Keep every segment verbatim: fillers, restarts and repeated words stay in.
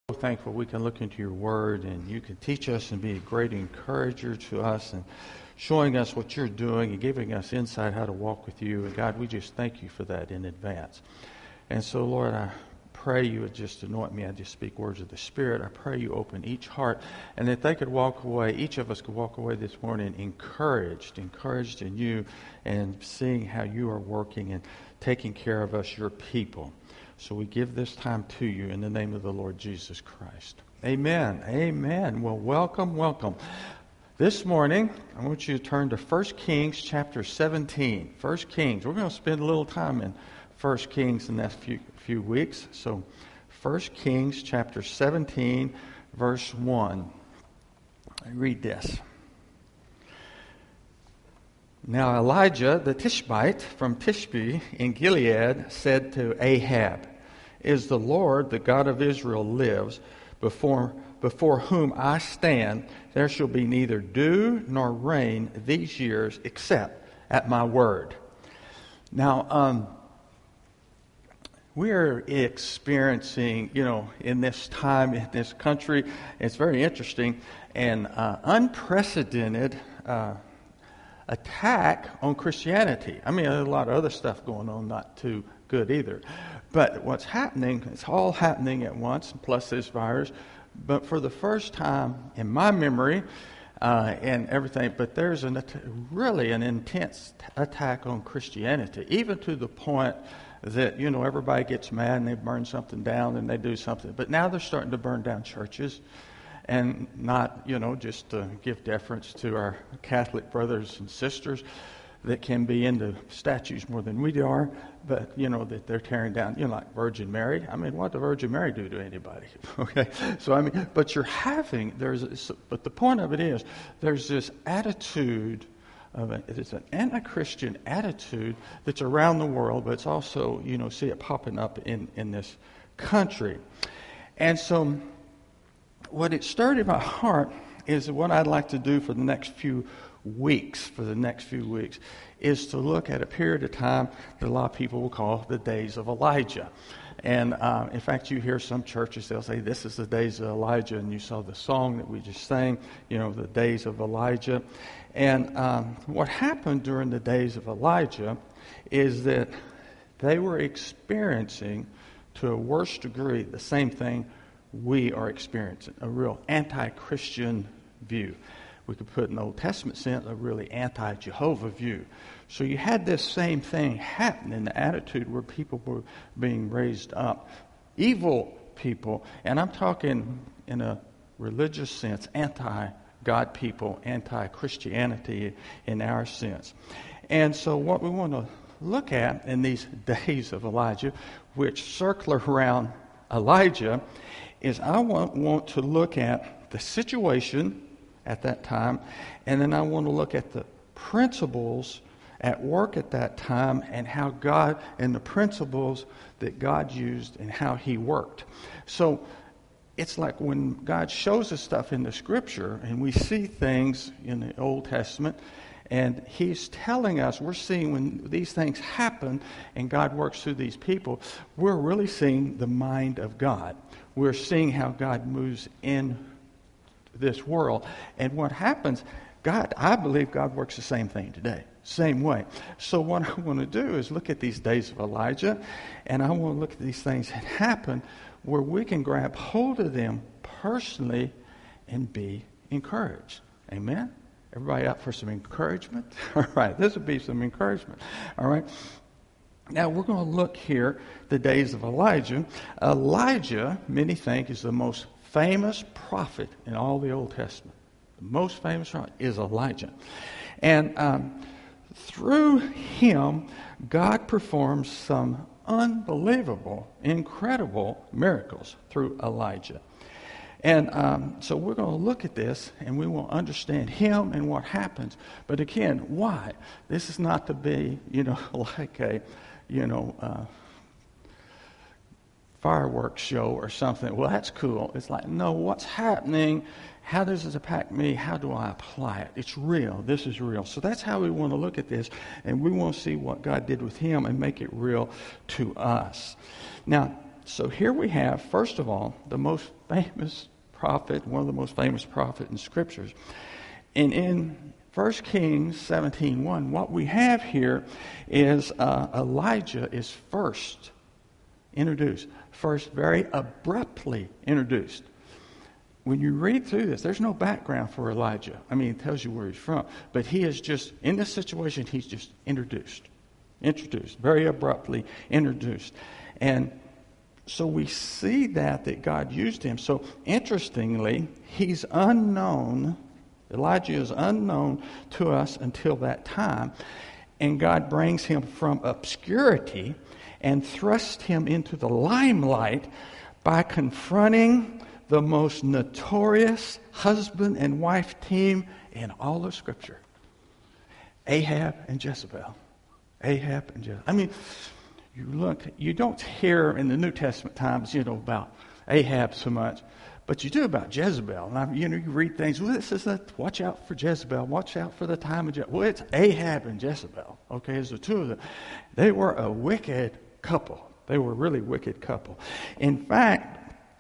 So thankful we can look into your word and you can teach us and be a great encourager to us and showing us what you're doing and giving us insight how to walk with you. And God, we just thank you for that in advance. And so, Lord, I pray you would just anoint me. I just speak words of the Spirit. I pray you open each heart and that they could walk away, each of us could walk away this morning encouraged, encouraged in you and seeing how you are working and taking care of us, your people. So we give this time to you in the name of the Lord Jesus Christ. Amen. Amen. Well, welcome, welcome. This morning, I want you to turn to First Kings chapter seventeen. First Kings. We're going to spend a little time in First Kings in the next few, few weeks. So First Kings chapter seventeen, verse one. I read this. Now Elijah the Tishbite from Tishbe in Gilead said to Ahab, "Is the Lord, the God of Israel, lives, before, before whom I stand, there shall be neither dew nor rain these years except at my word." Now, um, we are experiencing, you know, in this time, in this country, it's very interesting, an uh, unprecedented uh attack on Christianity. I mean, there's a lot of other stuff going on, not too good either. But what's happening, it's all happening at once, plus this virus. But for the first time in my memory uh, and everything, but there's an, really an intense attack on Christianity, even to the point that, you know, everybody gets mad and they burn something down and they do something. But now they're starting to burn down churches. And not, you know, just to give deference to our Catholic brothers and sisters that can be into statues more than we are, but, you know, that they're tearing down, you know, like Virgin Mary. I mean, what did the Virgin Mary do to anybody? Okay, so I mean, but you're having, there's, but the point of it is, there's this attitude of a, it's an anti-Christian attitude that's around the world, but it's also, you know, see it popping up in, in this country. And so what it stirred in my heart is what I'd like to do for the next few weeks, for the next few weeks, is to look at a period of time that a lot of people will call the days of Elijah. And uh, in fact, you hear some churches, they'll say, this is the days of Elijah, and you saw the song that we just sang, you know, the days of Elijah. And um, what happened during the days of Elijah is that they were experiencing, to a worse degree, the same thing we are experiencing, a real anti-Christian view. We could put in the Old Testament sense, a really anti-Jehovah view. So you had this same thing happen in the attitude where people were being raised up. Evil people, and I'm talking in a religious sense, anti-God people, anti-Christianity in our sense. And so what we want to look at in these days of Elijah, which circle around Elijah, is I want, want to look at the situation at that time, and then I want to look at the principles at work at that time and how God, and the principles that God used and how He worked. So it's like when God shows us stuff in the Scripture and we see things in the Old Testament, and He's telling us, we're seeing when these things happen and God works through these people, we're really seeing the mind of God. We're seeing how God moves in this world. And what happens, God, I believe God works the same thing today. Same way. So what I want to do is look at these days of Elijah, and I want to look at these things that happen where we can grab hold of them personally and be encouraged. Amen? Everybody up for some encouragement? All right, this will be some encouragement. All right. Now, we're going to look here, the days of Elijah. Elijah, many think, is the most famous prophet in all the Old Testament. The most famous prophet is Elijah. And um, through him, God performs some unbelievable, incredible miracles through Elijah. And um, so we're going to look at this, and we will understand him and what happens. But again, why? This is not to be, you know, like a, you know, uh, fireworks show or something. Well, that's cool. It's like, no, what's happening? How does this impact me? How do I apply it? It's real. This is real. So that's how we want to look at this, and we want to see what God did with him and make it real to us. Now, so here we have, first of all, the most famous prophet, one of the most famous prophets in Scriptures. And in First Kings seventeen one, what we have here is uh, Elijah is first introduced, first very abruptly introduced. When you read through this, there's no background for Elijah. I mean, it tells you where he's from. But he is just, in this situation, he's just introduced. Introduced, very abruptly introduced. And so we see that, that God used him. So interestingly, he's unknown. Elijah is unknown to us until that time. And God brings him from obscurity and thrusts him into the limelight by confronting the most notorious husband and wife team in all of Scripture. Ahab and Jezebel. Ahab and Jezebel. I mean, you look, you don't hear in the New Testament times, you know, about Ahab so much, but you do about Jezebel. And I, you know, you read things, well, this is a, watch out for Jezebel, watch out for the time of Jezebel. Well, it's Ahab and Jezebel, okay, it's the two of them. They were a wicked couple. They were a really wicked couple. In fact,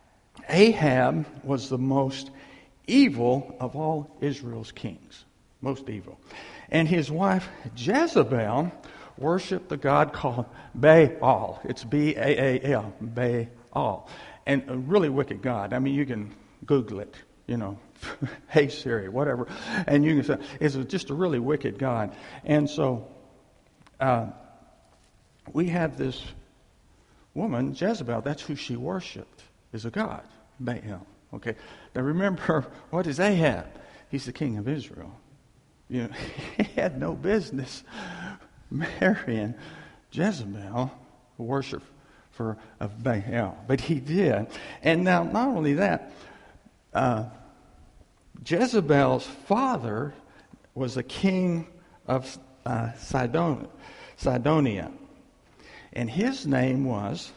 Ahab was the most evil of all Israel's kings. Most evil. And his wife, Jezebel, worshipped the god called Baal. It's B A A L, Baal. And a really wicked god. I mean, you can Google it, you know, hey Siri, whatever. And you can say, it's just a really wicked god. And so, uh, we have this woman, Jezebel, that's who she worshipped, is a god. Baal. Okay. Now remember, what is Ahab? He's the king of Israel. You know, he had no business marrying Jezebel, the worship for of Baal, but he did. And now, not only that, uh, Jezebel's father was a king of uh, Sidon, Sidonia, and his name was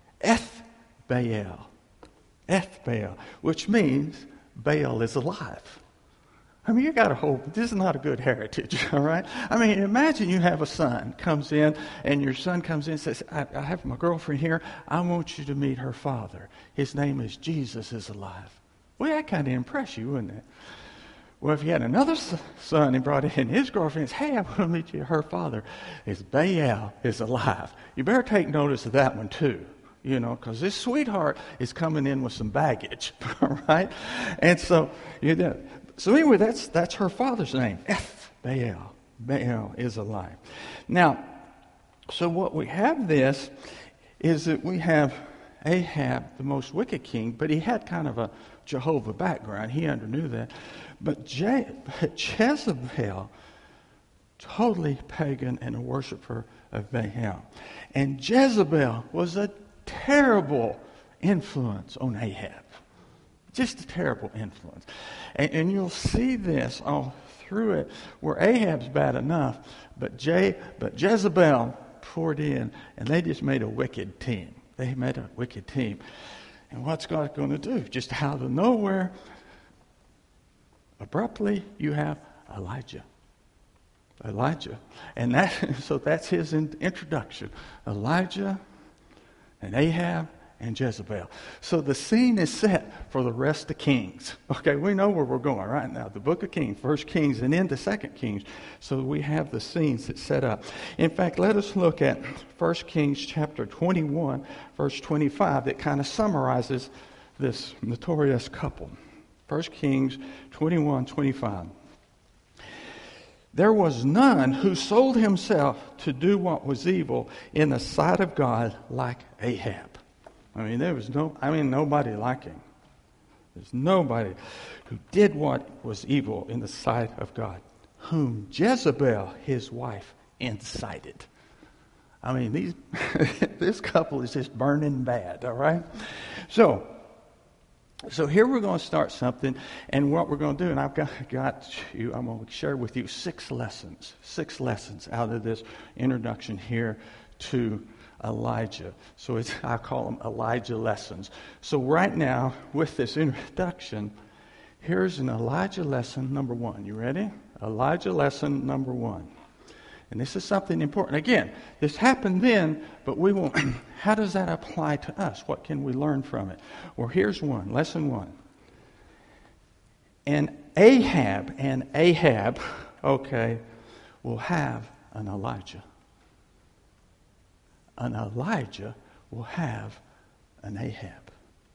Ethbaal. Ethbaal, which means Baal is alive. I mean, you got to hope this is not a good heritage, all right? I mean, imagine you have a son comes in, and your son comes in and says, I, I have my girlfriend here. I want you to meet her father. His name is Jesus is alive. Well, that kind of impress you, wouldn't it? Well, if you had another son and brought in his girlfriend and said, hey, I want to meet you, her father. It's Baal is alive. You better take notice of that one, too. You know, because this sweetheart is coming in with some baggage, all right? And so, you know, so anyway, that's that's her father's name, Ethbaal. Baal is alive. Now, so what we have this is that we have Ahab, the most wicked king, but he had kind of a Jehovah background. He underknew that. But Je- Jezebel, totally pagan and a worshiper of Baal. And Jezebel was a terrible influence on Ahab. Just a terrible influence. And, and you'll see this all through it, where Ahab's bad enough, but, Je- but Jezebel poured in, and they just made a wicked team. They made a wicked team. And what's God going to do? Just out of nowhere, abruptly, you have Elijah. Elijah. And that, so that's his in, introduction. Elijah and Ahab and Jezebel. So the scene is set for the rest of Kings. Okay, we know where we're going right now. The book of Kings, First Kings, and into Second Kings. So we have the scenes that set up. In fact, let us look at First Kings chapter twenty-one, verse twenty-five, that kind of summarizes this notorious couple. First Kings twenty-one, twenty-five. There was none who sold himself to do what was evil in the sight of God like Ahab. I mean, there was no, I mean, nobody like him. There's nobody who did what was evil in the sight of God, whom Jezebel, his wife, incited. I mean, these this couple is just burning bad, all right? So, So here we're going to start something, and what we're going to do, and I've got, got you, I'm going to share with you six lessons, six lessons out of this introduction here to Elijah. So it's, I call them Elijah lessons. So right now, with this introduction, here's an Elijah lesson number one. You ready? Elijah lesson number one. And this is something important. Again, this happened then, but we won't. How does that apply to us? What can we learn from it? Well, here's one. Lesson one. And Ahab and Ahab, okay, will have an Elijah. An Elijah will have an Ahab.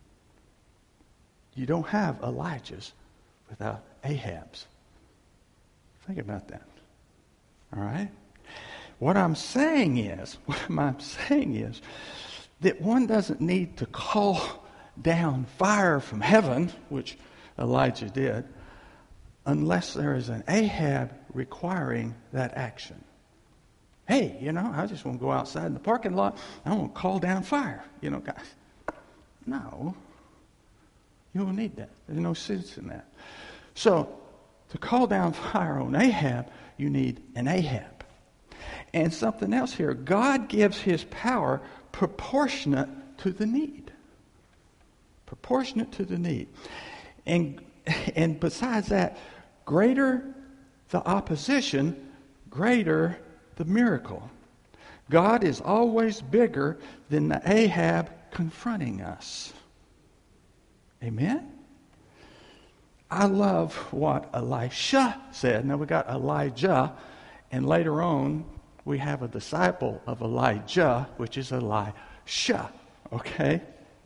You don't have Elijahs without Ahabs. Think about that. All right? What I'm saying is, what I'm saying is that one doesn't need to call down fire from heaven, which Elijah did, unless there is an Ahab requiring that action. Hey, you know, I just want to go outside in the parking lot. I want to call down fire. You know, guys. No. You don't need that. There's no sense in that. So, to call down fire on Ahab, you need an Ahab. And something else here. God gives his power proportionate to the need. Proportionate to the need. And, and besides that, greater the opposition, greater the miracle. God is always bigger than the Ahab confronting us. Amen? I love what Elisha said. Now we got Elijah, and later on we have a disciple of Elijah, which is Elisha. Okay?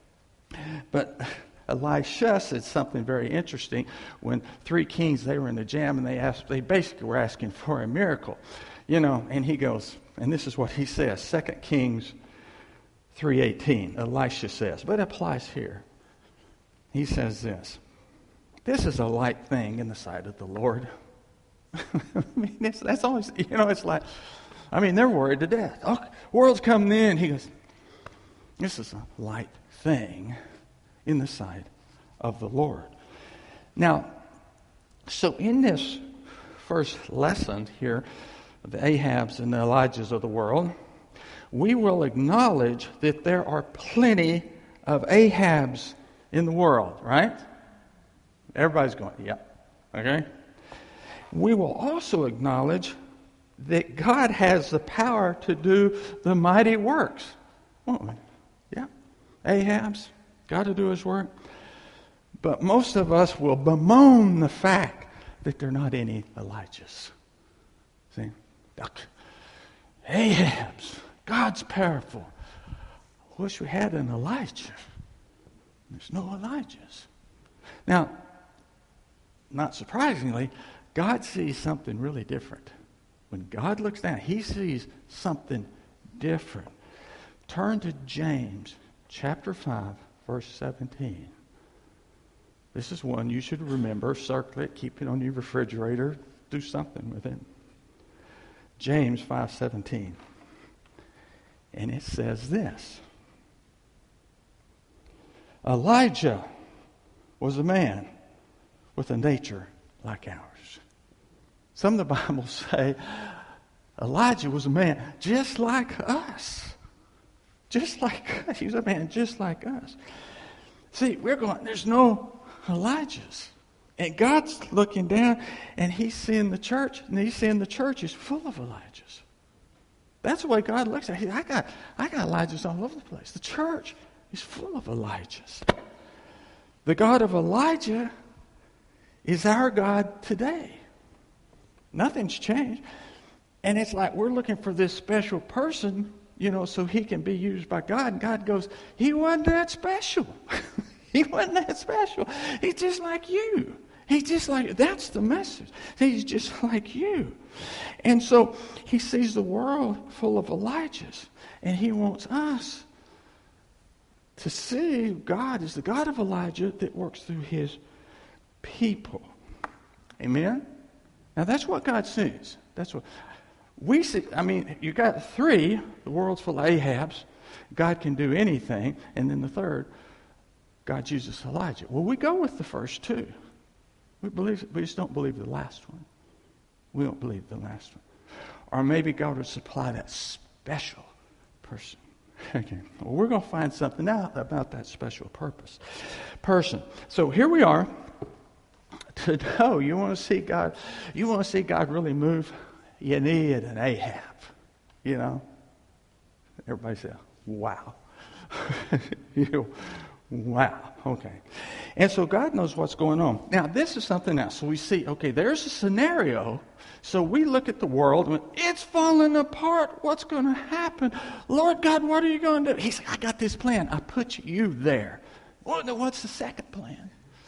But Elisha said something very interesting when three kings, they were in the jam, and they asked, they basically were asking for a miracle. You know, and he goes, and this is what he says, Second Kings three eighteen, Elisha says, but it applies here. He says this, this is a light thing in the sight of the Lord. I mean, it's, that's always, you know, it's like, I mean, they're worried to death. Oh, world's coming in. He goes, this is a light thing in the sight of the Lord. Now, so in this first lesson here, the Ahabs and the Elijahs of the world, we will acknowledge that there are plenty of Ahabs in the world, right? Everybody's going, yeah. Okay? We will also acknowledge that God has the power to do the mighty works. Well, yeah. Ahab's got to do his work. But most of us will bemoan the fact that there are not any Elijahs. See? Ahab's. God's powerful. I wish we had an Elijah. There's no Elijahs. Now, not surprisingly, God sees something really different. When God looks down, he sees something different. Turn to James chapter five, verse seventeen. This is one you should remember. Circle it, keep it on your refrigerator, do something with it. James five seventeen. And it says this. Elijah was a man with a nature like ours. Some of the Bibles say Elijah was a man just like us. Just like us. He was a man just like us. See, we're going, there's no Elijahs. And God's looking down and he's seeing the church, and he's seeing the church is full of Elijahs. That's the way God looks at it. I got, I got Elijahs all over the place. The church is full of Elijahs. The God of Elijah is our God today. Nothing's changed. And it's like we're looking for this special person, you know, so he can be used by God. And God goes, he wasn't that special. He wasn't that special. He's just like you. He's just like, that's the message. He's just like you. And so he sees the world full of Elijahs. And he wants us to see God is the God of Elijah that works through his people. Amen? Now that's what God sees. That's what we see. I mean, you got three, the world's full of Ahabs. God can do anything. And then the third, God uses Elijah. Well, we go with the first two. We believe, we just don't believe the last one. We don't believe the last one. Or maybe God will supply that special person. Okay. Well, we're going to find something out about that special purpose person. So here we are. To know you want to see God, you want to see God really move you need an Ahab. You know? Everybody say, wow. you know, wow. Okay. And so God knows what's going on. Now, this is something else. So we see, okay, there's a scenario. So we look at the world and it's falling apart. What's going to happen? Lord God, what are you going to do? He said, I got this plan. I put you there. Well, what's the second plan?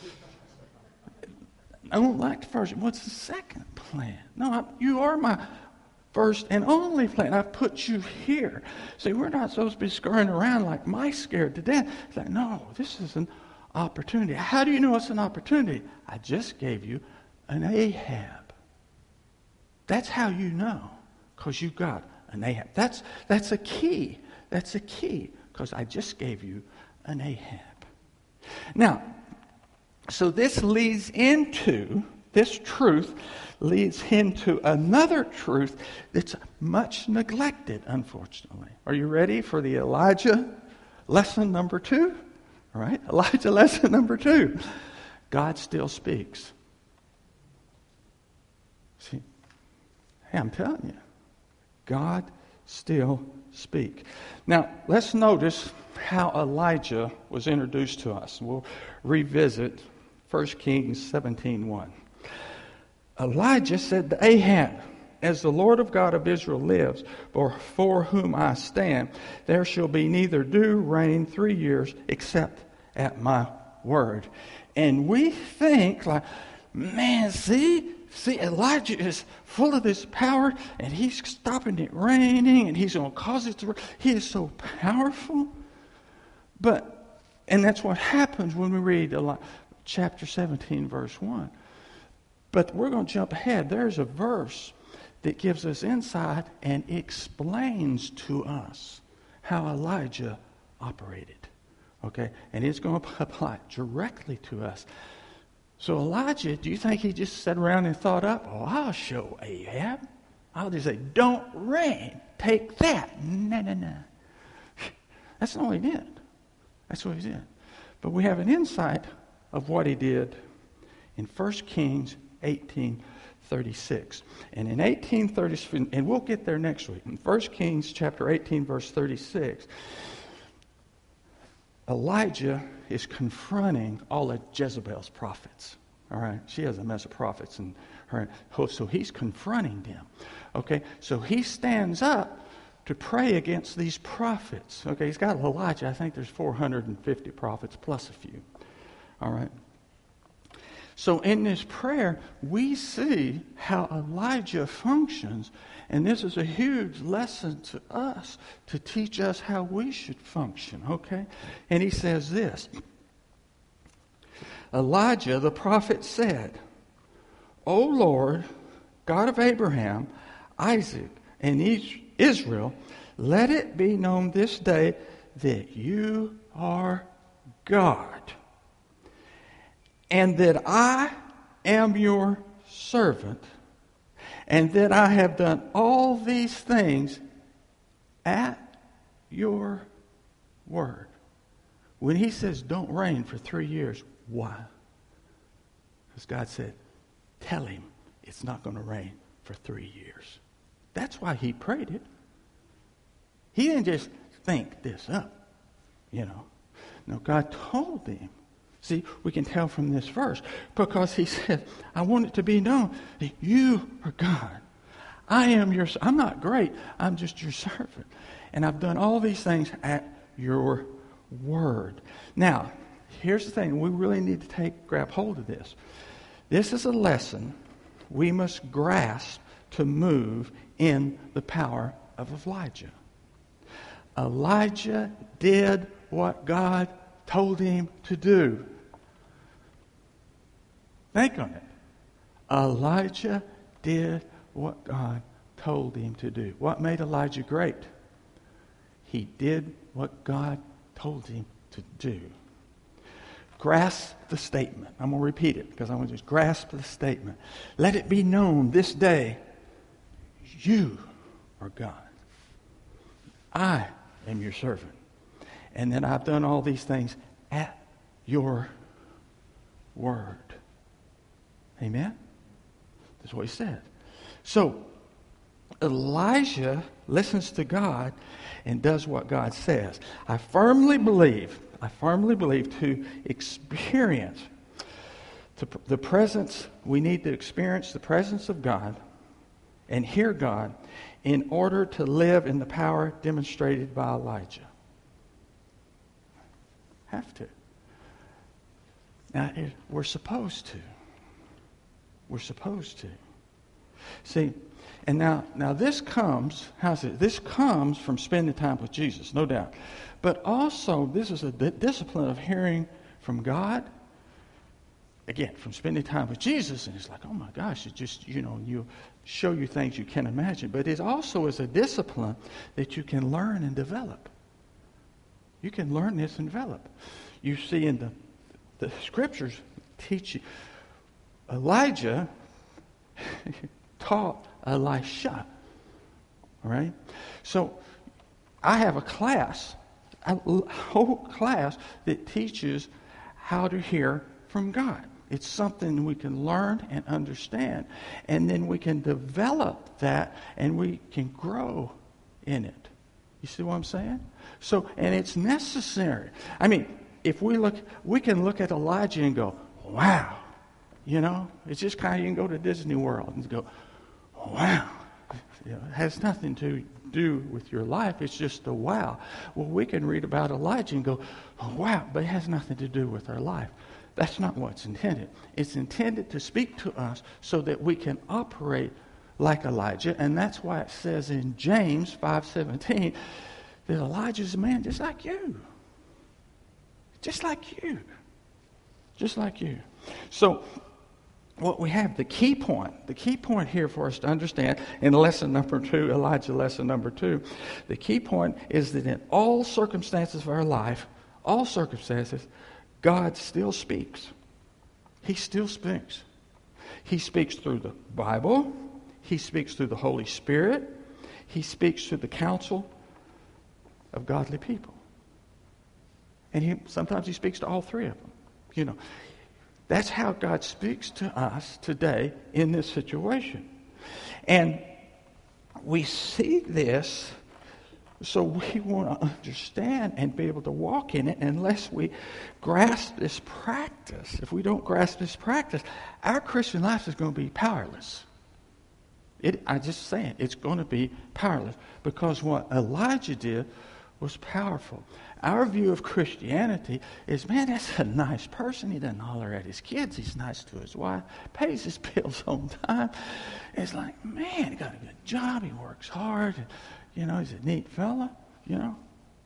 I don't like the first. What's the second plan? No, I, you are my first and only plan. I put you here. See, we're not supposed to be scurrying around like mice scared to death. It's like, no, this is an opportunity. How do you know it's an opportunity? I just gave you an Ahab. That's how you know, because you got an Ahab. That's that's a key. That's a key, because I just gave you an Ahab. Now, so this leads into, this truth leads into another truth that's much neglected, unfortunately. Are you ready for the Elijah lesson number two? All right, Elijah lesson number two. God still speaks. See, hey, I'm telling you, God still speaks. Now, let's notice how Elijah was introduced to us. We'll revisit First Kings seventeen one. Elijah said to Ahab, as the Lord of God of Israel lives, before whom I stand, there shall be neither dew, rain, three years, except at my word. And we think, like, man, see, see, Elijah is full of this power, and he's stopping it raining, and he's going to cause it to rain. He is so powerful. But, and that's what happens when we read chapter seventeen, verse one. But we're going to jump ahead. There's a verse that gives us insight and explains to us how Elijah operated. Okay? And it's going to apply directly to us. So Elijah, do you think he just sat around and thought up, oh, I'll show Ahab. I'll just say, don't rain. Take that. No, no, no. That's not what he did. That's what he did. But we have an insight of what he did in First Kings eighteen thirty-six. And in eighteen thirty-six, and we'll get there next week, in First Kings chapter eighteen, verse thirty-six, Elijah is confronting all of Jezebel's prophets. All right? She has a mess of prophets, and her, so he's confronting them. Okay? So he stands up to pray against these prophets. Okay? He's got Elijah. I think there's four hundred fifty prophets plus a few. All right? So in this prayer, we see how Elijah functions, and this is a huge lesson to us to teach us how we should function, okay? And he says this, Elijah, the prophet, said, O Lord, God of Abraham, Isaac, and Israel, let it be known this day that you are God, and that I am your servant, and that I have done all these things at your word. When he says don't rain for three years, why? Because God said, tell him it's not going to rain for three years. That's why he prayed it. He didn't just think this up, you know. No, God told him. See, we can tell from this verse, because he said, I want it to be known that you are God. I am your, I'm not great, I'm just your servant. And I've done all these things at your word. Now, here's the thing, we really need to take, grab hold of this. This is a lesson we must grasp to move in the power of Elijah. Elijah did what God told him to do. Think on it. Elijah did what God told him to do. What made Elijah great? He did what God told him to do. Grasp the statement. I'm going to repeat it because I want to just grasp the statement. Let it be known this day, you are God. I am your servant. And that I've done all these things at your word. Amen? That's what he said. So, Elijah listens to God and does what God says. I firmly believe, I firmly believe to experience to the presence, we need to experience the presence of God and hear God in order to live in the power demonstrated by Elijah. Have to. Now, it, we're supposed to. We're supposed to. See, and now, now this comes, how's it? This comes from spending time with Jesus, no doubt. But also, this is a di- discipline of hearing from God. Again, from spending time with Jesus, and it's like, oh my gosh, it just, you know, you show you things you can't imagine. But it also is a discipline that you can learn and develop. You can learn this and develop. You see in the the scriptures teach you. Elijah taught Elisha. All right? So I have a class, a whole class that teaches how to hear from God. It's something we can learn and understand. And then we can develop that and we can grow in it. You see what I'm saying? So, and it's necessary. I mean, if we look, we can look at Elijah and go, wow. You know, it's just kind of, you can go to Disney World and go, wow. You know, it has nothing to do with your life. It's just a wow. Well, we can read about Elijah and go, oh, wow, but it has nothing to do with our life. That's not what's intended. It's intended to speak to us so that we can operate like Elijah. And that's why it says in James five seventeen that Elijah's a man just like you. Just like you. Just like you. So what we have, the key point, the key point here for us to understand in lesson number two, Elijah lesson number two, the key point is that in all circumstances of our life, all circumstances, God still speaks. He still speaks. He speaks through the Bible. He speaks through the Holy Spirit. He speaks through the counsel of godly people. And he, sometimes he speaks to all three of them. You know, that's how God speaks to us today in this situation. And we see this, so we want to understand and be able to walk in it. Unless we grasp this practice, if we don't grasp this practice, our Christian life is going to be powerless. It, I just saying, it's going to be powerless. Because what Elijah did was powerful. Our view of Christianity is, man, that's a nice person. He doesn't holler at his kids. He's nice to his wife. Pays his bills on time. It's like, man, he got a good job. He works hard. And, you know, he's a neat fella, you know.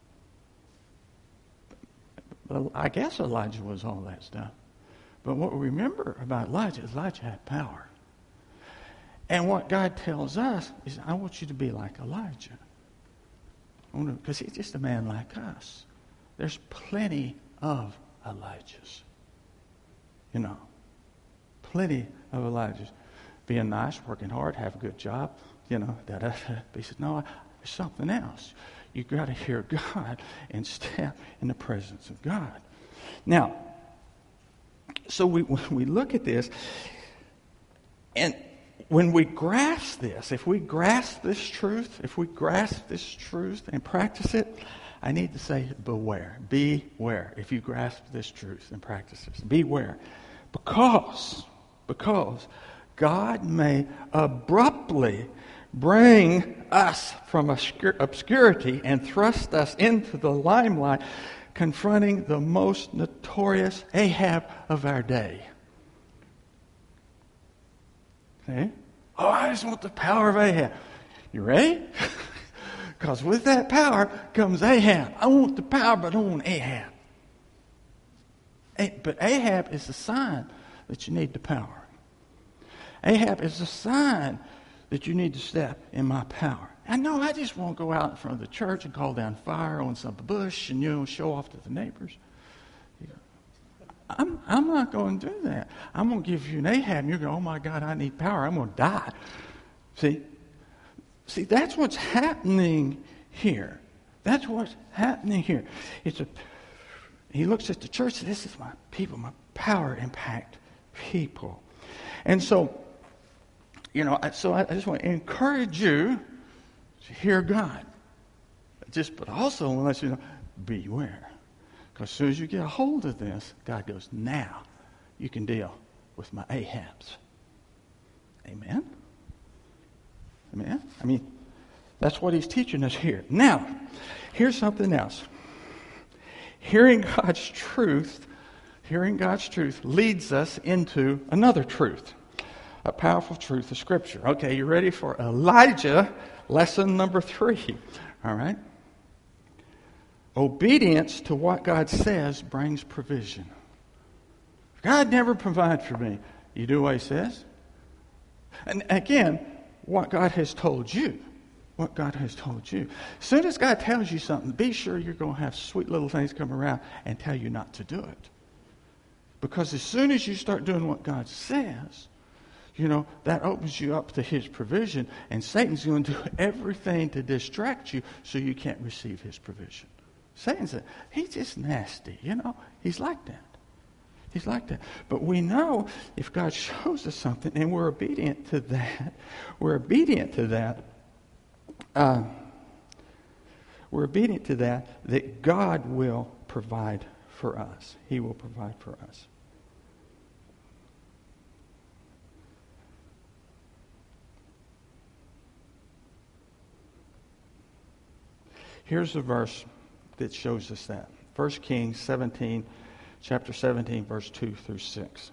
Well, I guess Elijah was all that stuff. But what we remember about Elijah is Elijah had power. And what God tells us is, I want you to be like Elijah. Because he's just a man like us. There's plenty of Elijahs. You know, plenty of Elijahs. Being nice, working hard, have a good job, you know. Da, da, da. But he said, no, there's something else. You've got to hear God and step in the presence of God. Now, so we, when we look at this, and when we grasp this, if we grasp this truth, if we grasp this truth and practice it, I need to say beware. Beware if you grasp this truth and practice this. Beware. Because, because God may abruptly bring us from obscurity and thrust us into the limelight, confronting the most notorious Ahab of our day. Okay? Oh, I just want the power of Ahab. You ready? Because with that power comes Ahab. I want the power, but I don't want Ahab. But Ahab is a sign that you need the power. Ahab is a sign that you need to step in my power. I know I just won't go out in front of the church and call down fire on some bush and, you know, show off to the neighbors. I'm, I'm not going to do that. I'm going to give you an Ahab, and you're going, oh my God, I need power. I'm going to die. See? See, that's what's happening here. That's what's happening here. It's a. He looks at the church, this is my people, my power impact people. And so, you know, so I, I just want to encourage you to hear God. Just, but also want to let you know, beware. Because as soon as you get a hold of this, God goes, now you can deal with my Ahabs. Amen? Amen? I mean, that's what he's teaching us here. Now, here's something else. Hearing God's truth, hearing God's truth leads us into another truth, a powerful truth of Scripture. Okay, you ready for Elijah, lesson number three? All right? Obedience to what God says brings provision. God never provides for me. You do what he says. And again, what God has told you. What God has told you. As soon as God tells you something, be sure you're going to have sweet little things come around and tell you not to do it. Because as soon as you start doing what God says, you know, that opens you up to his provision, and Satan's going to do everything to distract you so you can't receive his provision. Satan's a, he's just nasty, you know. He's like that. He's like that. But we know if God shows us something and we're obedient to that, we're obedient to that, uh, we're obedient to that, that God will provide for us. He will provide for us. Here's a verse that shows us that. First Kings seventeen, chapter seventeen, verse two through six.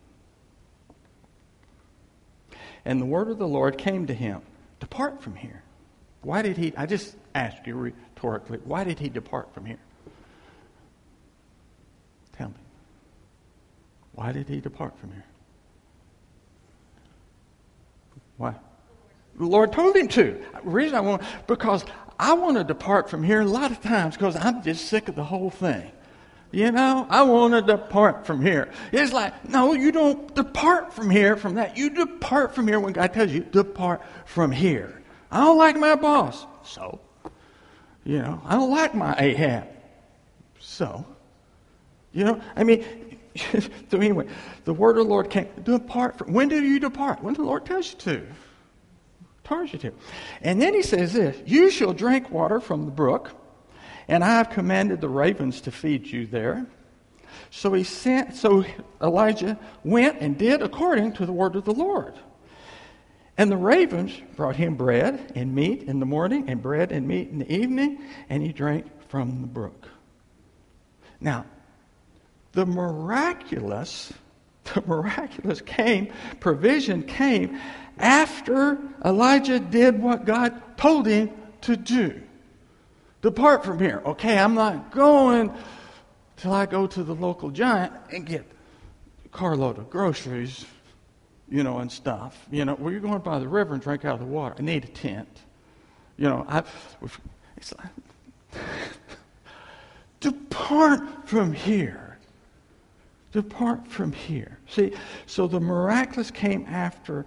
And the word of the Lord came to him, depart from here. Why did he, I just ask you rhetorically, why did he depart from here? Tell me. Why did he depart from here? Why? The Lord told him to. The reason I want, because I want to depart from here a lot of times because I'm just sick of the whole thing. You know, I want to depart from here. It's like, no, you don't depart from here from that. You depart from here when God tells you, depart from here. I don't like my boss. So, you know, I don't like my Ahab. So, you know, I mean, so anyway, the word of the Lord came, depart from, when do you depart? When the Lord tells you to. Tells you to. And then he says this, you shall drink water from the brook, and I have commanded the ravens to feed you there. So he sent, so Elijah went and did according to the word of the Lord. And the ravens brought him bread and meat in the morning, and bread and meat in the evening, and he drank from the brook. Now, the miraculous, the miraculous came, provision came after Elijah did what God told him to do. Depart from here. Okay, I'm not going till I go to the local giant and get a carload of groceries, you know, and stuff. You know, well, you're going by the river and drink out of the water. I need a tent. You know, I. It's like, depart from here. Depart from here. See, so the miraculous came after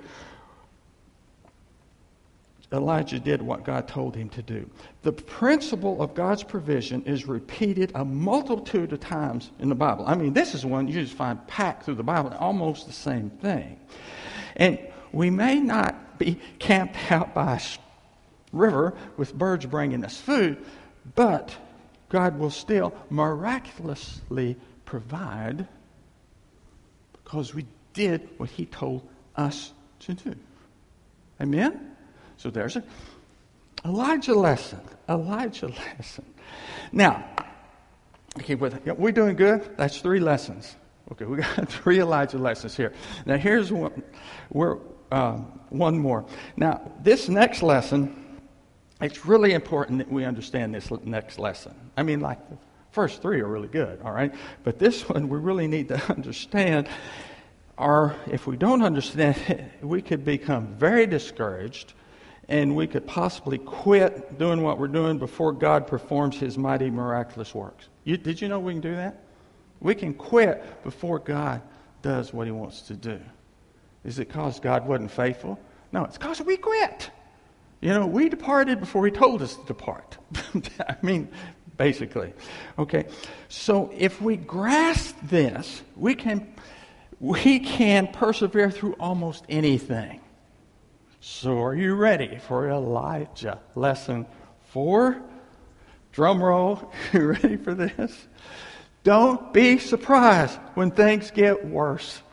Elijah did what God told him to do. The principle of God's provision is repeated a multitude of times in the Bible. I mean, this is one you just find packed through the Bible, almost the same thing. And we may not be camped out by a river with birds bringing us food, but God will still miraculously provide because we did what he told us to do. Amen? So there's a Elijah lesson. Elijah lesson. Now, okay, we're doing good. That's three lessons. Okay, we got three Elijah lessons here. Now here's one. We're um, one more. Now this next lesson, it's really important that we understand this next lesson. I mean, like the first three are really good, all right, but this one we really need to understand. Or if we don't understand it, we could become very discouraged. And we could possibly quit doing what we're doing before God performs his mighty, miraculous works. You, did you know we can do that? We can quit before God does what he wants to do. Is it because God wasn't faithful? No, it's because we quit. You know, we departed before he told us to depart. I mean, basically. Okay, so if we grasp this, we can, we can persevere through almost anything. So are you ready for Elijah? Lesson four. Drum roll. You ready for this? Don't be surprised when things get worse.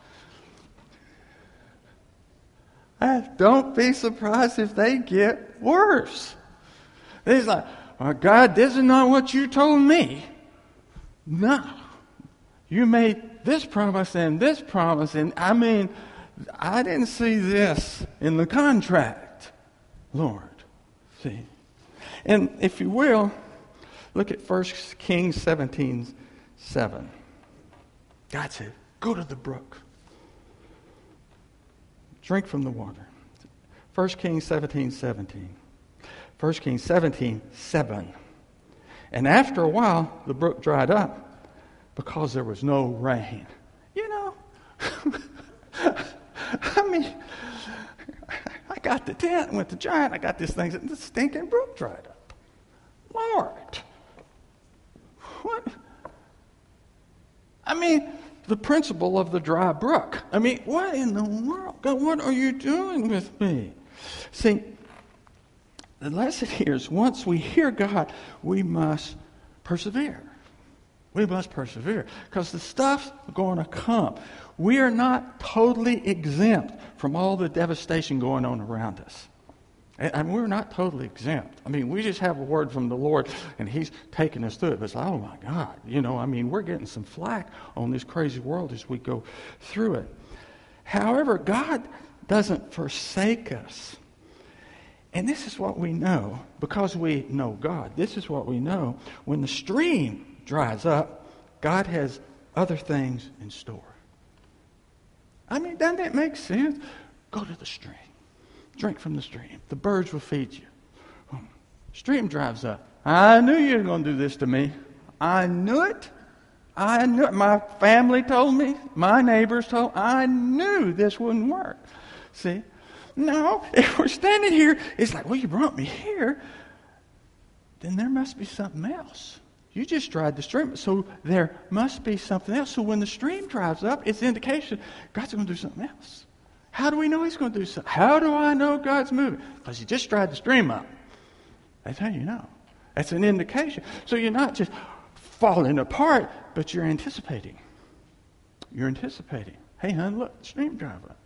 Uh, Don't be surprised if they get worse. He's like, well, God, this is not what you told me. No. You made this promise and this promise, and I mean, I didn't see this in the contract, Lord. See? And if you will, look at First Kings seventeen seven. God said, go to the brook. Drink from the water. First Kings seventeen seventeen. First Kings seventeen seven. And after a while, the brook dried up because there was no rain. You know, I mean, I got the tent, went to giant, I got this thing, and the stinking brook dried up. Lord, what? I mean, the principle of the dry brook. I mean, what in the world? God, what are you doing with me? See, the lesson here is once we hear God, we must persevere. We must persevere because the stuff's going to come. We are not totally exempt from all the devastation going on around us. And we're not totally exempt. I mean, we just have a word from the Lord, and He's taking us through it. But it's like, oh my God, you know, I mean, we're getting some flack on this crazy world as we go through it. However, God doesn't forsake us. And this is what we know, because we know God. This is what we know. When the stream dries up, God has other things in store. I mean, doesn't that make sense? Go to the stream. Drink from the stream. The birds will feed you. Stream drives up. I knew you were going to do this to me. I knew it. I knew it. My family told me. My neighbors told me. I knew this wouldn't work. See? No, if we're standing here, it's like, well, you brought me here. Then there must be something else. You just dried the stream, so there must be something else. So when the stream drives up, it's an indication God's going to do something else. How do we know He's going to do something? How do I know God's moving? Because He just dried the stream up. That's how you know. That's an indication. So you're not just falling apart, but you're anticipating. You're anticipating. Hey, hon, look, the stream drive up.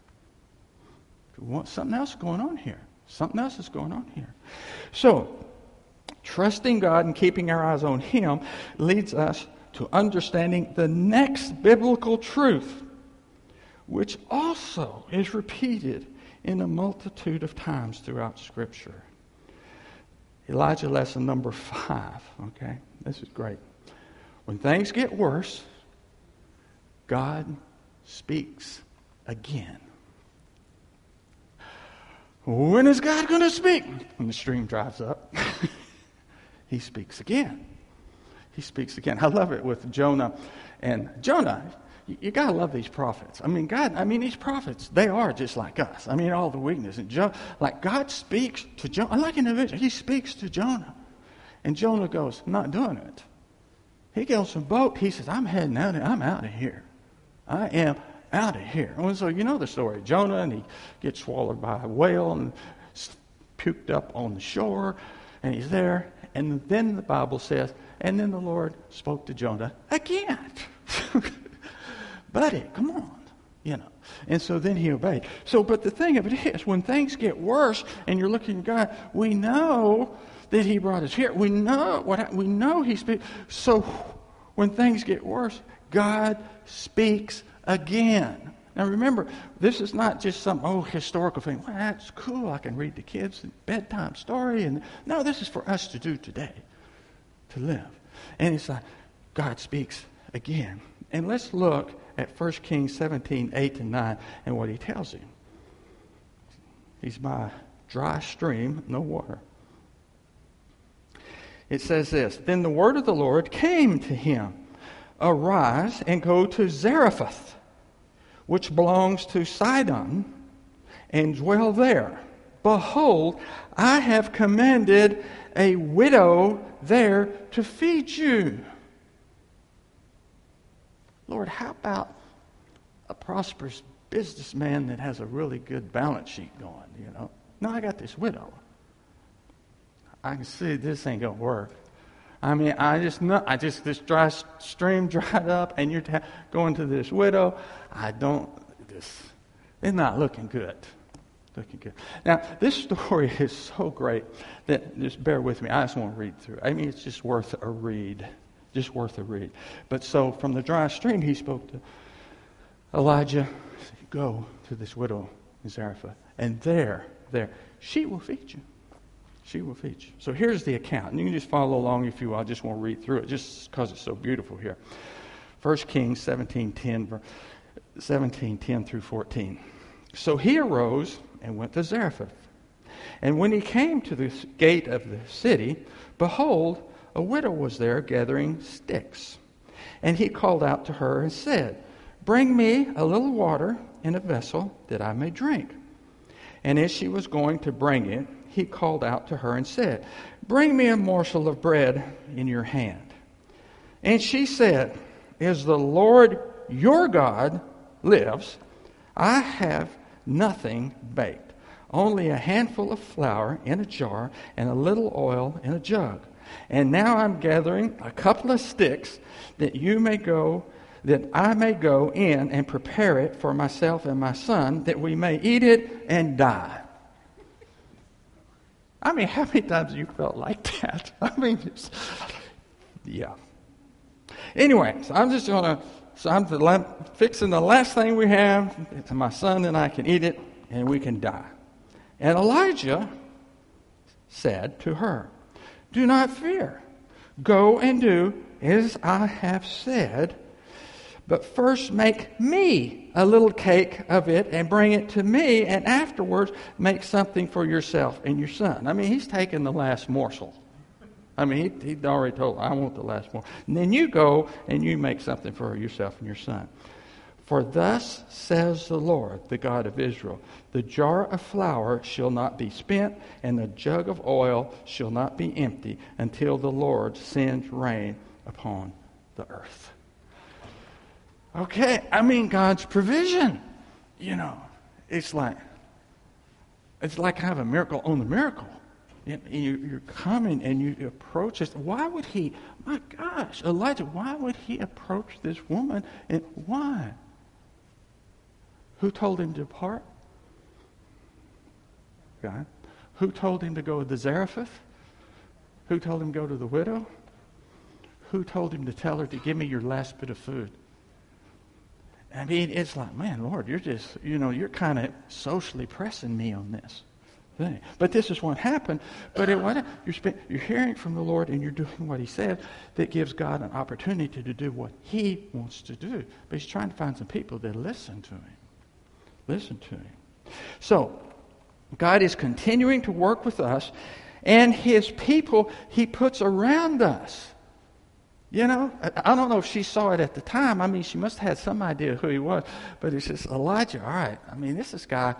We want something else going on here. Something else is going on here. So, trusting God and keeping our eyes on Him leads us to understanding the next biblical truth, which also is repeated in a multitude of times throughout Scripture. Elijah lesson number five, okay? This is great. When things get worse, God speaks again. When is God going to speak? When the stream dries up. He speaks again. He speaks again. I love it with Jonah. And Jonah, you, you got to love these prophets. I mean, God, I mean, these prophets, they are just like us. I mean, all the weakness. And jo- like God speaks to Jonah. Like in the vision, He speaks to Jonah. And Jonah goes, I'm not doing it. He gets on a boat. He says, I'm heading out. I'm out of here. I am out of here. And so you know the story. Jonah, and he gets swallowed by a whale and puked up on the shore. And he's there. And then the Bible says, and then the Lord spoke to Jonah again. Buddy, come on. You know. And so then he obeyed. So, but the thing of it is, when things get worse and you're looking at God, we know that He brought us here. We know what we know He speaks. So when things get worse, God speaks again. Now remember, this is not just some old historical thing. Well, that's cool. I can read the kids a bedtime story. And no, this is for us to do today, to live. And it's like, God speaks again. And let's look at First Kings seventeen, eight and nine, and what He tells him. He's by a dry stream, no water. It says this, Then the word of the Lord came to him, Arise and go to Zarephath, which belongs to Sidon, and dwell there. Behold, I have commanded a widow there to feed you. Lord, how about a prosperous businessman that has a really good balance sheet going, you know? No, I got this widow. I can see this ain't going to work. I mean, I just know, I just, this dry stream dried up, and you're ta- going to this widow. I don't, this, it's not looking good. Looking good. Now, this story is so great that, just bear with me, I just want to read through. I mean, it's just worth a read. Just worth a read. But so, from the dry stream, he spoke to Elijah, go to this widow in Zarephath, and there, there, she will feed you. She will feed you. So here's the account. And you can just follow along if you will. I just want to read through it just because it's so beautiful here. First Kings seventeen ten, seventeen ten through fourteen. So he arose and went to Zarephath. And when he came to the gate of the city, behold, a widow was there gathering sticks. And he called out to her and said, bring me a little water in a vessel that I may drink. And as she was going to bring it, he called out to her and said, bring me a morsel of bread in your hand. And she said, as the Lord your God lives, I have nothing baked, only a handful of flour in a jar and a little oil in a jug. And now I'm gathering a couple of sticks that you may go, that I may go in and prepare it for myself and my son, that we may eat it and die. I mean, how many times have you felt like that? I mean, it's, yeah. Anyway, so I'm just going to, so I'm the, fixing the last thing we have, to my son and I can eat it, and we can die. And Elijah said to her, do not fear. Go and do as I have said, but first make me a little cake of it and bring it to me, and afterwards make something for yourself and your son. I mean, he's taking the last morsel. I mean, he, he'd already told her, I want the last morsel. And then you go and you make something for yourself and your son. For thus says the Lord, the God of Israel, the jar of flour shall not be spent, and the jug of oil shall not be empty, until the Lord sends rain upon the earth. Okay, I mean, God's provision. You know, it's like, it's like kind of a miracle on the miracle. You, you, you're coming and you approach this. Why would he, my gosh, Elijah, why would he approach this woman? And why? Who told him to depart? God. Who told him to go to Zarephath? Who told him to go to the widow? Who told him to tell her to give me your last bit of food? I mean, it's like, man, Lord, you're just, you know, you're kind of socially pressing me on this thing. But this is what happened. But it wasn't, you're, spend, you're hearing from the Lord and you're doing what he said, that gives God an opportunity to do what he wants to do. But he's trying to find some people that listen to him. Listen to him. So, God is continuing to work with us, and his people he puts around us. You know, I don't know if she saw it at the time. I mean, she must have had some idea who he was. But it's just, Elijah, all right. I mean, this is guy,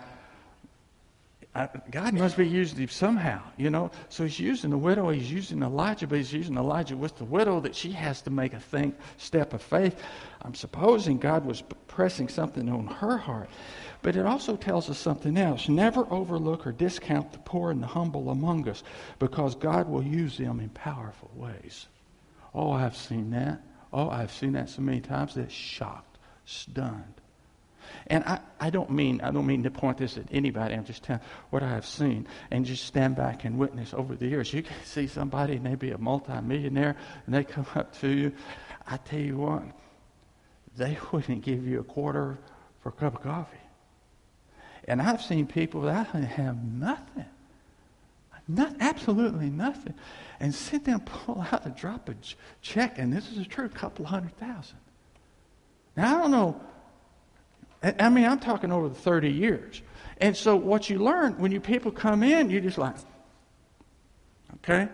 I, God must be using him somehow, you know. So he's using the widow, he's using Elijah, but he's using Elijah with the widow that she has to make a thing, step of faith. I'm supposing God was pressing something on her heart. But it also tells us something else. Never overlook or discount the poor and the humble among us, because God will use them in powerful ways. Oh, I've seen that. Oh, I've seen that so many times that shocked, stunned. And I, I don't mean I don't mean to point this at anybody. I'm just telling what I have seen, and just stand back and witness over the years. You can see somebody and they be a multimillionaire, and they come up to you. I tell you what, they wouldn't give you a quarter for a cup of coffee. And I've seen people that have nothing. Not, absolutely nothing. And sit there and pull out and drop a check, and this is a true couple hundred thousand. Now, I don't know. I, I mean, I'm talking over the thirty years. And so what you learn when you people come in, you just like, okay,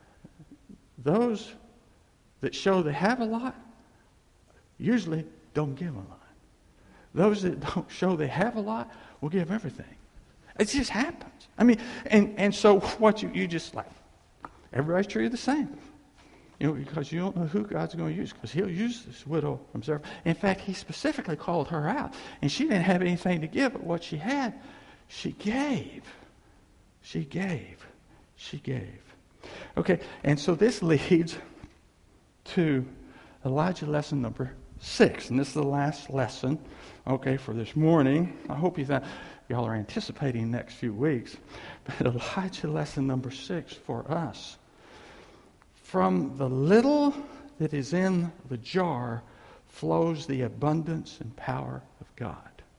those that show they have a lot usually don't give a lot. Those that don't show they have a lot will give everything. It just happens. I mean, and, and so what you, you just like, everybody's treated the same. You know, because you don't know who God's going to use, because he'll use this widow from Zarephath. In fact, he specifically called her out, and she didn't have anything to give, but what she had, she gave. She gave. She gave. Okay, and so this leads to Elijah lesson number six. And this is the last lesson, okay, for this morning. I hope you th- y'all are anticipating the next few weeks. But Elijah lesson number six for us. From the little that is in the jar flows the abundance and power of God.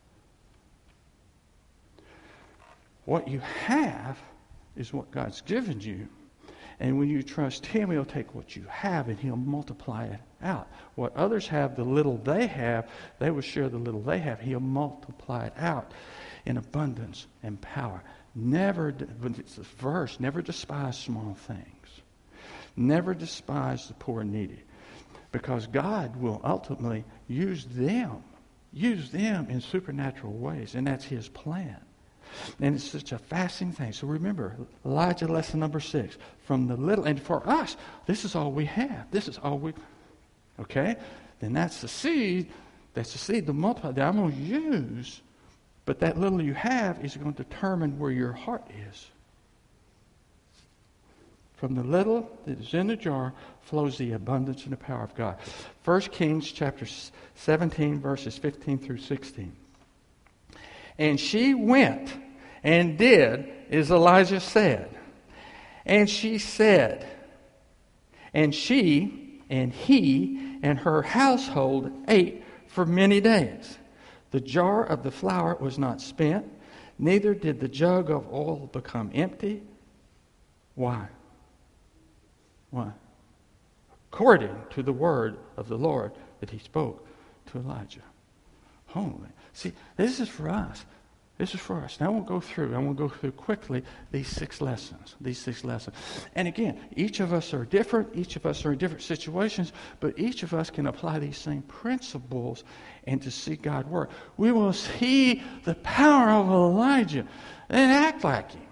What you have is what God's given you. And when you trust Him, He'll take what you have and He'll multiply it out. What others have, the little they have, they will share the little they have. He'll multiply it out in abundance and power. Never, it's a verse, never despise small things. Never despise the poor and needy. Because God will ultimately use them, use them in supernatural ways. And that's His plan. And it's such a fascinating thing. So remember, Elijah lesson number six. From the little, and for us, this is all we have. This is all we, okay? Then that's the seed. That's the seed, the multiply that I'm going to use. But that little you have is going to determine where your heart is. From the little that is in the jar flows the abundance and the power of God. First Kings chapter seventeen, verses fifteen through sixteen. And she went and did as Elijah said. And she said, and she and he and her household ate for many days. The jar of the flour was not spent, neither did the jug of oil become empty. Why? Why? According to the word of the Lord that He spoke to Elijah. Holy. See, this is for us. This is for us. Now I won't go through. I won't go through quickly these six lessons. These six lessons. And again, each of us are different. Each of us are in different situations. But each of us can apply these same principles and to see God work. We will see the power of Elijah and act like him.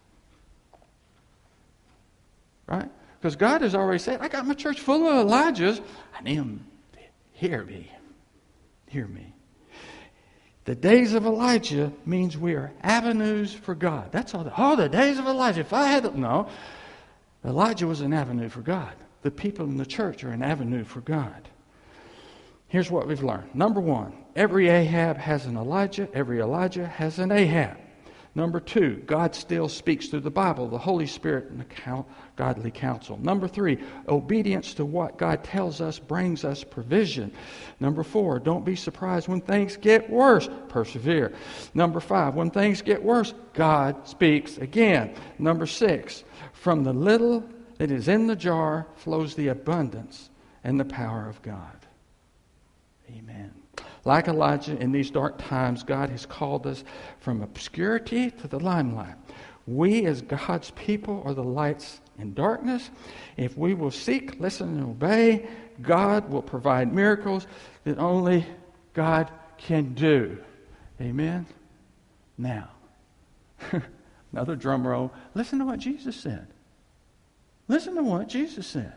Right? Because God has already said, I got my church full of Elijahs. I need them to hear me. Hear me. The days of Elijah means we are avenues for God. That's all. The, oh, the days of Elijah. If I had to, no. Elijah was an avenue for God. The people in the church are an avenue for God. Here's what we've learned. Number one, every Ahab has an Elijah. Every Elijah has an Ahab. Number two, God still speaks through the Bible, the Holy Spirit, and the godly counsel. Number three, obedience to what God tells us brings us provision. Number four, don't be surprised when things get worse. Persevere. Number five, when things get worse, God speaks again. Number six, from the little that is in the jar flows the abundance and the power of God. Amen. Like Elijah, in these dark times, God has called us from obscurity to the limelight. We, as God's people, are the lights in darkness. If we will seek, listen, and obey, God will provide miracles that only God can do. Amen? Now, another drum roll. Listen to what Jesus said. Listen to what Jesus said.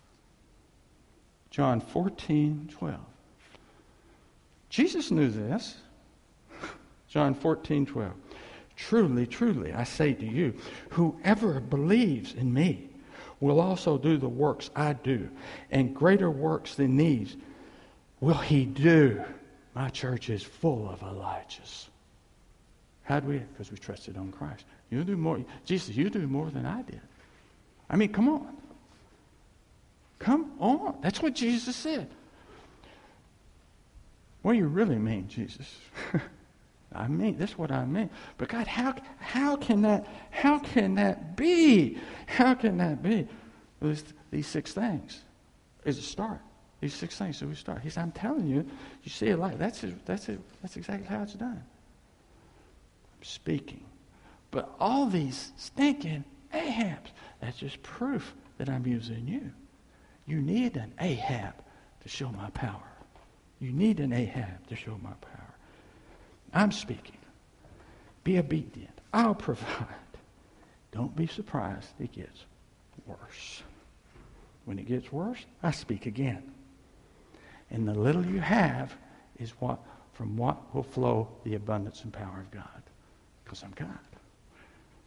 John fourteen twelve. Jesus knew this. John fourteen twelve. Truly, truly, I say to you, whoever believes in me will also do the works I do, and greater works than these will he do. My church is full of Elijahs. How do we? Because we trusted on Christ. You do more. Jesus, you do more than I did. I mean, come on. Come on. That's what Jesus said. What do you really mean, Jesus? I mean, that's what I mean. But God, how how can that how can that be? How can that be? These, these six things is a start. These six things so we start. He said, I'm telling you, you see it like that's it, that's it, that's exactly how it's done. I'm speaking. But all these stinking Ahabs, that's just proof that I'm using you. You need an Ahab to show my power. You need an Ahab to show my power. I'm speaking. Be obedient. I'll provide. Don't be surprised it gets worse. When it gets worse, I speak again. And the little you have is what from what will flow the abundance and power of God. Because I'm God.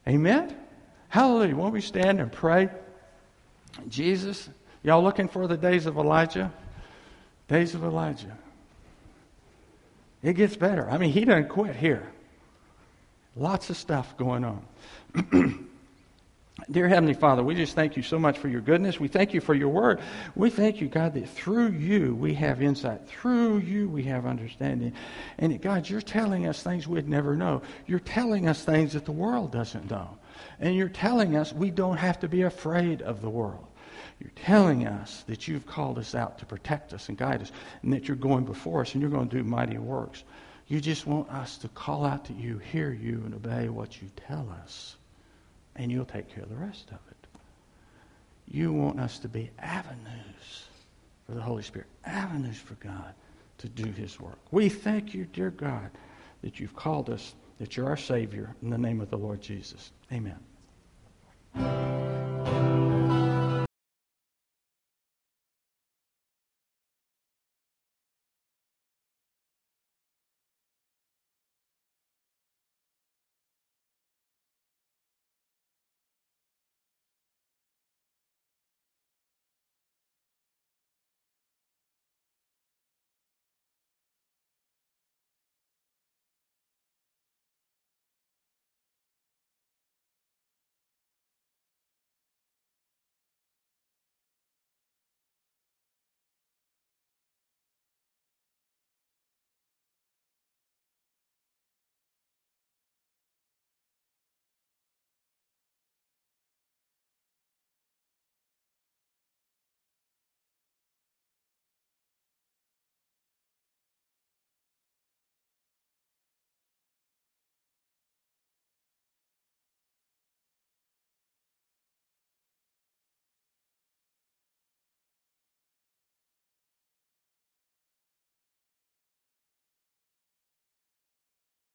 Amen? Hallelujah. Won't we stand and pray? Jesus, y'all looking for the days of Elijah? Days of Elijah. It gets better. I mean, he doesn't quit here. Lots of stuff going on. Dear Heavenly Father, we just thank you so much for your goodness. We thank you for your word. We thank you, God, that through you we have insight. Through you we have understanding. And God, you're telling us things we'd never know. You're telling us things that the world doesn't know. And you're telling us we don't have to be afraid of the world. You're telling us that you've called us out to protect us and guide us, and that you're going before us and you're going to do mighty works. You just want us to call out to you, hear you, and obey what you tell us. And you'll take care of the rest of it. You want us to be avenues for the Holy Spirit, avenues for God to do his work. We thank you, dear God, that you've called us, that you're our Savior, in the name of the Lord Jesus. Amen.